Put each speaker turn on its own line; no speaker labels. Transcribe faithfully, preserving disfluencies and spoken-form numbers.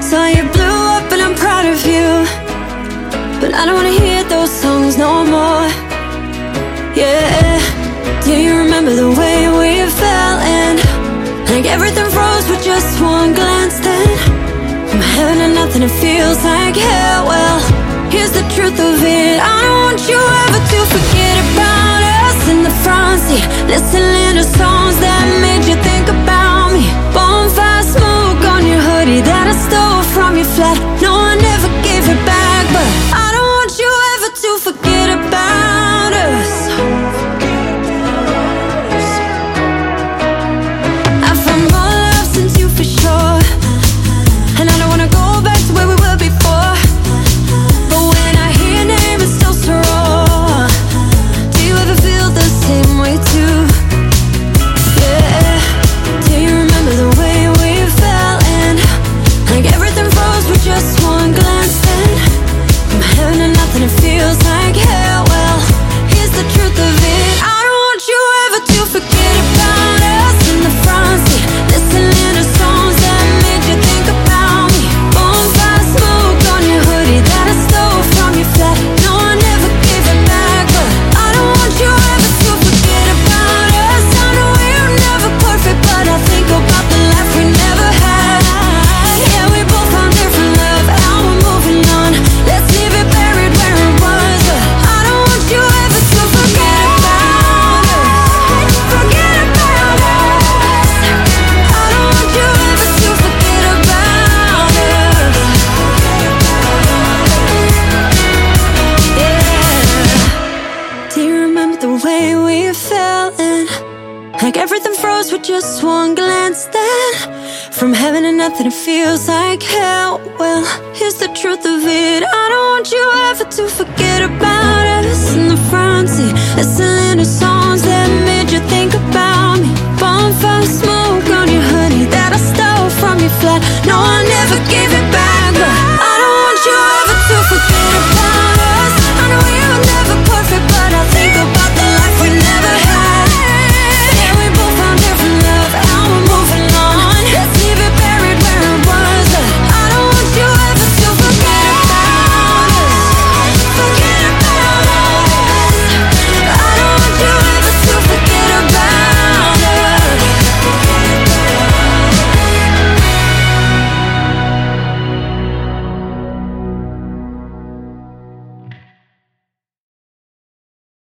Saw you blew up and I'm proud of you, but I don't wanna hear those songs no more. Yeah, do you remember the way we fell in? Like everything froze with just one glance. Then from heaven to nothing, it feels like hell. Well, here's the truth of it. I don't want you ever to forget about us in the front seat, listening to songs that made you think about me. Bonfire smoke on your hoodie that I stole from your flat. No, I never gave it back, but I don't want you ever to forget about us. I found more love since you for sure, and I don't wanna go back to where we were before. But when I hear your name, it's still so raw. Do you ever feel the same way too? Yeah, do you remember the way we fell in? Like everything froze with just one glance. Then from heaven to nothing, it feels like hell. Well, here's the truth of it. I don't want you ever to forget about us in the front seat, listening to songs that made you think about me. Bonfire smoke on your hoodie that I stole from your flat. No, I never gave it back, but I don't want you ever to forget about us. I know we're never perfect, but I think about the life we never had. Yeah, we both found different love, now we're moving on. Let's leave it buried where it was, but I don't want you ever to forget about us. Forget about us. I don't want you ever to forget about us. Yeah. Do you remember the way we fell in? Like everything froze with just one glance. Then from heaven to nothing, it feels like hell. Well, here's the truth of it. I don't want you ever to forget about us in the front seat, listening to songs that made you think about me. Bonfire smoke on your hoodie that I stole from your flat. No, I never